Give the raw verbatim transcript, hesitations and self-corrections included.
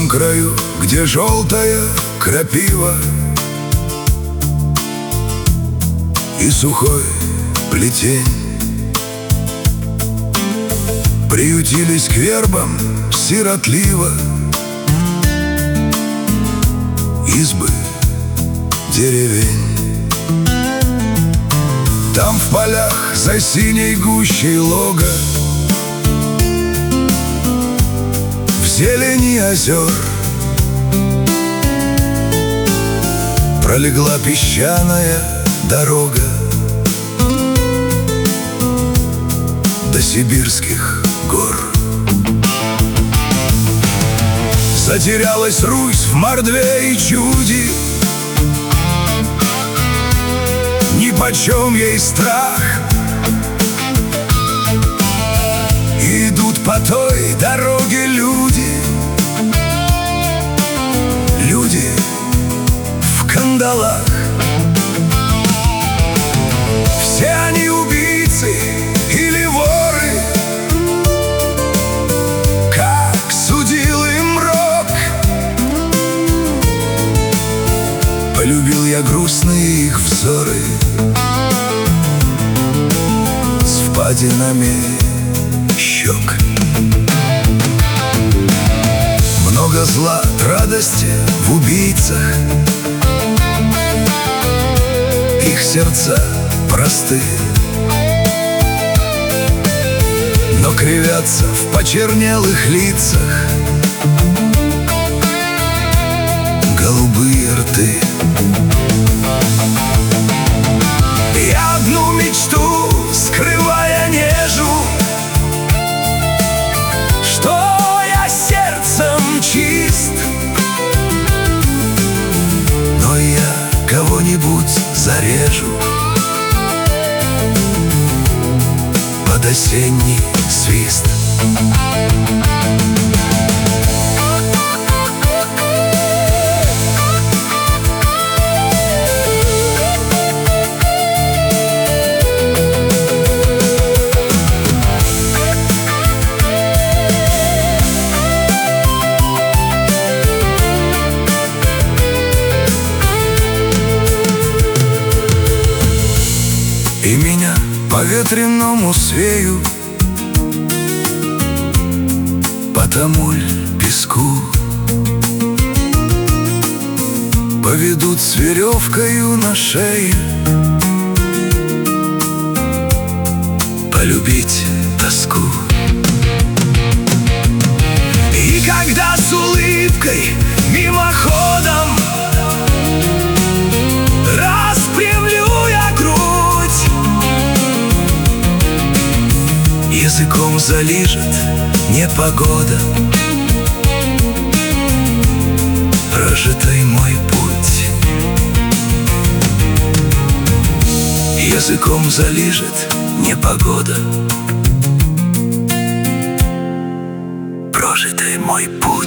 том краю, где желтая крапива и сухой плетень приютились к вербам сиротливо избы деревень. Там в полях за синей гущей лога, в зелени озер пролегла песчаная дорога до сибирских гор. Затерялась Русь в мордве и чуде, нипочем ей страх. Идут по той дороге люди, люди в кандалах. Все они убийцы или воры, как судил им рок. Полюбил я грустные их взоры с впадинами щек. Много зла, радости в убийцах, их сердца просты, но кривятся в почернелых лицах голубые рты. Я одну мечту, скрывая, нежу, что я сердцем чист, но я кого-нибудь зарежу под осенний свист. И меня по ветреному свею, по тому ль песку поведут с веревкою на шее полюбить тоску. И когда с улыбкой мимоходом распрямлю я грудь, языком залижет непогода прожитый мой путь. Языком залижет непогода прожитый мой путь.